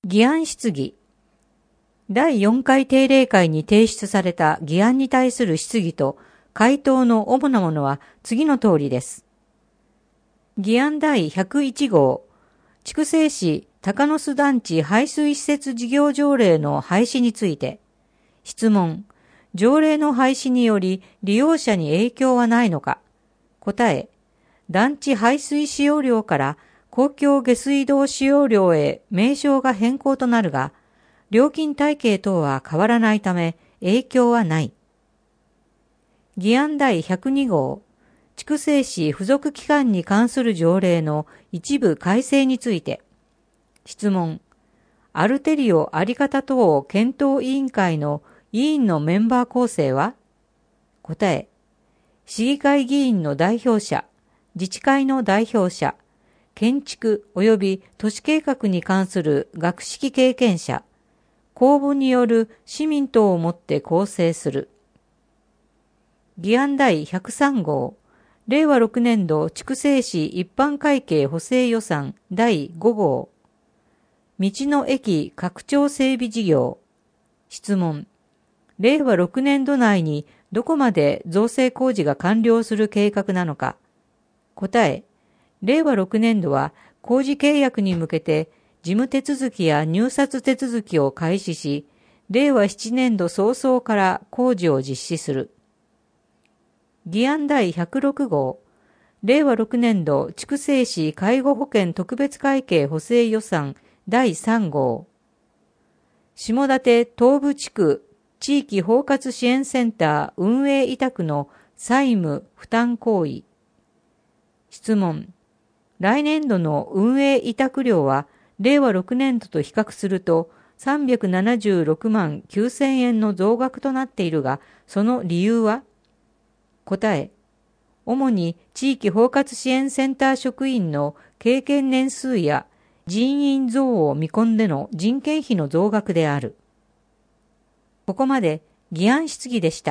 議案質疑。第4回定例会に提出された議案に対する質疑と回答の主なものは次の通りです。議案第101号、筑西市鷹巣団地排水施設事業条例の廃止について、質問、条例の廃止により利用者に影響はないのか。答え、団地排水使用量から公共下水道使用量へ名称が変更となるが、料金体系等は変わらないため影響はない。議案第102号、筑西市付属機関に関する条例の一部改正について、質問、アルテリオあり方等検討委員会の委員のメンバー構成は。答え、市議会議員の代表者、自治会の代表者、建築及び都市計画に関する学識経験者、公募による市民等をもって構成する。議案第103号、令和6年度筑西市一般会計補正予算第5号、道の駅拡張整備事業。質問、令和6年度内にどこまで造成工事が完了する計画なのか。答え、令和6年度は工事契約に向けて事務手続きや入札手続きを開始し、令和7年度早々から工事を実施する。議案第106号、令和6年度筑西市介護保険特別会計補正予算第3号、下館東部地区地域包括支援センター運営委託の債務負担行為。質問、来年度の運営委託料は令和6年度と比較すると376万9000円の増額となっているが、その理由は。答え、主に地域包括支援センター職員の経験年数や人員増を見込んでの人件費の増額である。ここまで議案質疑でした。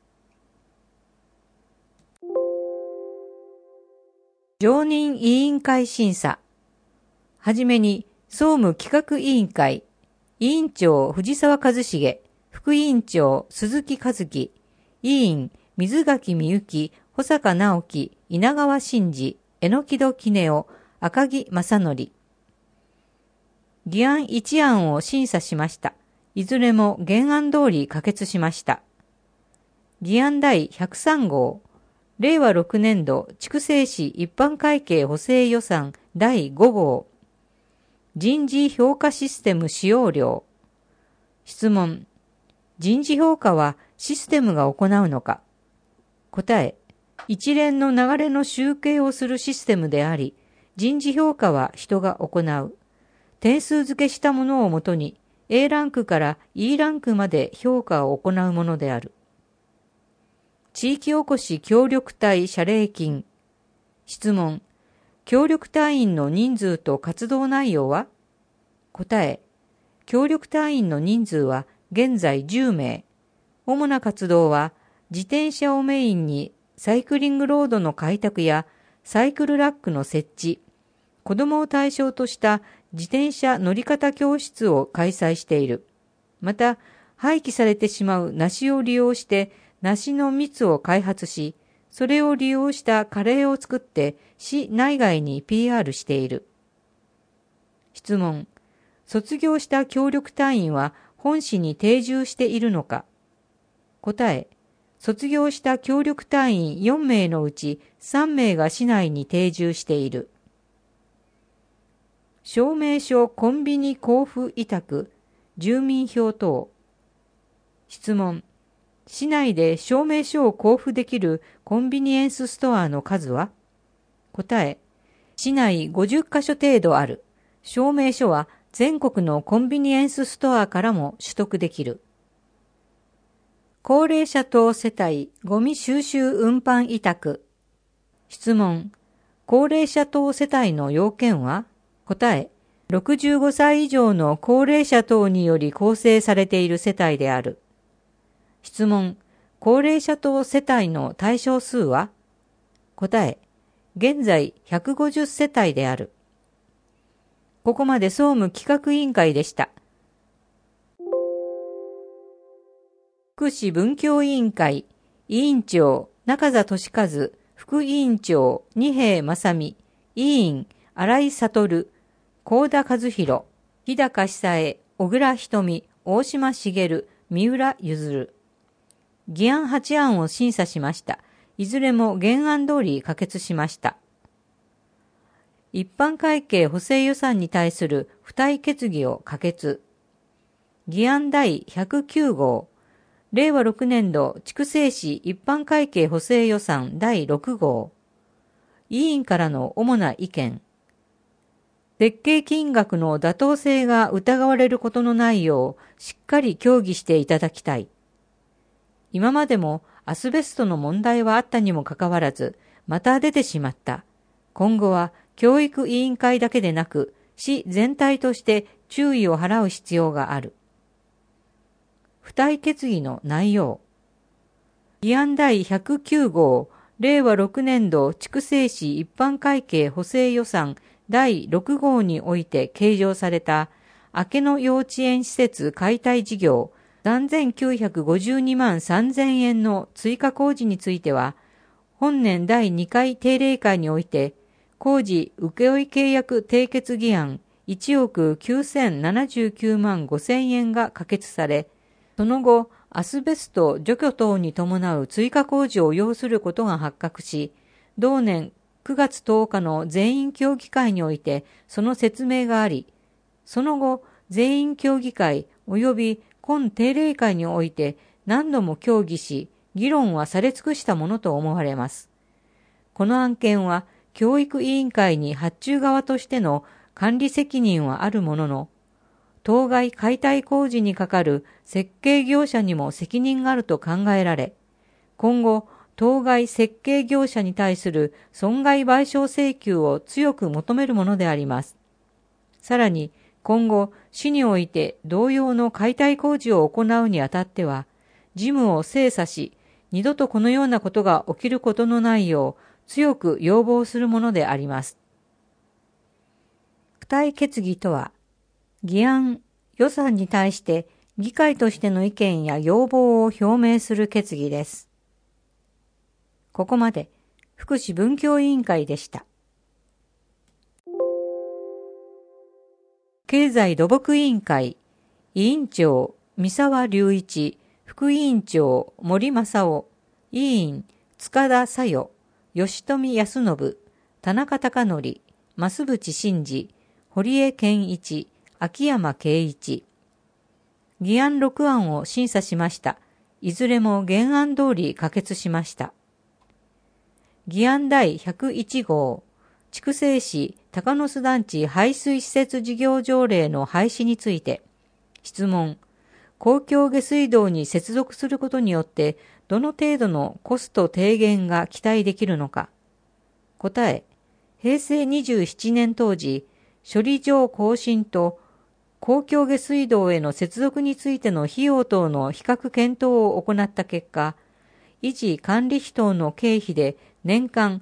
常任委員会審査。はじめに、総務企画委員会、委員長藤沢一茂、副委員長鈴木和樹、委員水垣美幸、保坂直樹、稲川真司、榎戸杵夫、赤木正則。議案一案を審査しました。いずれも原案通り可決しました。議案第103号、令和6年度筑西市一般会計補正予算第5号、人事評価システム使用量。質問、人事評価はシステムが行うのか。答え、一連の流れの集計をするシステムであり、人事評価は人が行う。点数付けしたものをもとに A ランクから E ランクまで評価を行うものである。地域おこし協力隊謝礼金。質問、協力隊員の人数と活動内容は。答え、協力隊員の人数は現在10名。主な活動は自転車をメインにサイクリングロードの開拓やサイクルラックの設置、子どもを対象とした自転車乗り方教室を開催している。また、廃棄されてしまう梨を利用して梨の蜜を開発し、それを利用したカレーを作って市内外に PR している。質問、卒業した協力隊員は本市に定住しているのか。答え、卒業した協力隊員4名のうち3名が市内に定住している。証明書コンビニ交付委託、住民票等。質問、市内で証明書を交付できるコンビニエンスストアの数は。答え、市内50カ所程度ある。証明書は全国のコンビニエンスストアからも取得できる。高齢者等世帯ゴミ収集運搬委託。質問、高齢者等世帯の要件は。答え、65歳以上の高齢者等により構成されている世帯である。質問、高齢者等世帯の対象数は。答え、現在150世帯である。 ここまで総務企画委員会でした。福祉文教委員会、委員長、中座俊和、副委員長、二瓶正美、委員、新井悟、幸田和弘、日高久恵、小倉瞳、大島茂、三浦譲。議案8案を審査しました。いずれも原案通り可決しました。一般会計補正予算に対する付帯決議を可決。議案第109号。令和6年度筑西市一般会計補正予算第6号。委員からの主な意見。設計金額の妥当性が疑われることのないようしっかり協議していただきたい。今までもアスベストの問題はあったにもかかわらず、また出てしまった。今後は教育委員会だけでなく、市全体として注意を払う必要がある。付帯決議の内容。議案第109号、令和6年度筑西市一般会計補正予算第6号において計上された明野幼稚園施設解体事業3952万3000円の追加工事については、本年第2回定例会において、工事請負契約締結議案1億9079万5000円が可決され、その後、アスベスト除去等に伴う追加工事を要することが発覚し、同年9月10日の全員協議会においてその説明があり、その後、全員協議会及び今定例会において何度も協議し、議論はされ尽くしたものと思われます。この案件は、教育委員会に発注側としての管理責任はあるものの、当該解体工事にかかる設計業者にも責任があると考えられ、今後、当該設計業者に対する損害賠償請求を強く求めるものであります。さらに、今後、市において同様の解体工事を行うにあたっては、事務を精査し、二度とこのようなことが起きることのないよう、強く要望するものであります。付帯決議とは、議案、予算に対して議会としての意見や要望を表明する決議です。ここまで福祉文教委員会でした。経済土木委員会、委員長、三沢隆一、副委員長、森正夫、委員、塚田沙代、吉富康信、田中貴則、増渕真二、堀江健一、秋山圭一。議案6案を審査しました。いずれも原案通り可決しました。議案第101号、筑西市高野須団地排水施設事業条例の廃止について、質問。公共下水道に接続することによって、どの程度のコスト低減が期待できるのか。答え。平成27年当時、処理場更新と公共下水道への接続についての費用等の比較検討を行った結果、維持管理費等の経費で年間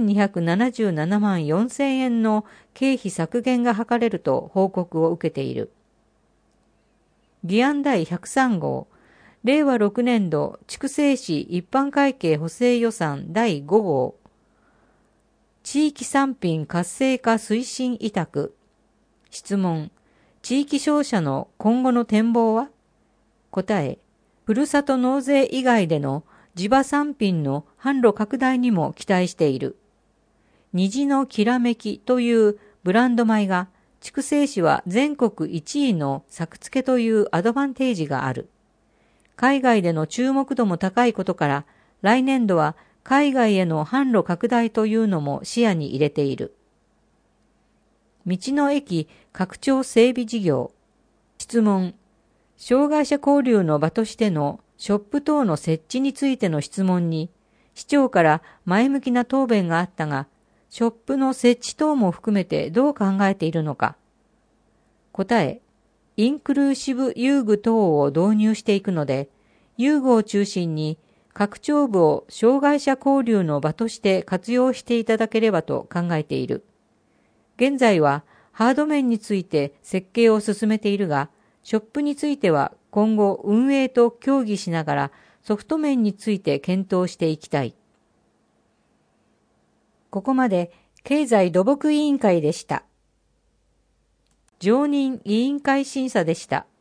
1277万4000円の経費削減が図れると報告を受けている。議案第103号、令和6年度筑西市一般会計補正予算第5号、地域産品活性化推進委託。質問。地域商社の今後の展望は？答え。ふるさと納税以外での地場産品の販路拡大にも期待している。虹のきらめきというブランド米が筑西市は全国1位の作付けというアドバンテージがある。海外での注目度も高いことから来年度は海外への販路拡大というのも視野に入れている。道の駅拡張整備事業。質問。障害者交流の場としてのショップ等の設置についての質問に、市長から前向きな答弁があったが、ショップの設置等も含めてどう考えているのか。答え。インクルーシブ遊具等を導入していくので、遊具を中心に拡張部を障害者交流の場として活用していただければと考えている。現在はハード面について設計を進めているが、ショップについては今後運営と協議しながらソフト面について検討していきたい。ここまで経済土木委員会でした。常任委員会審査でした。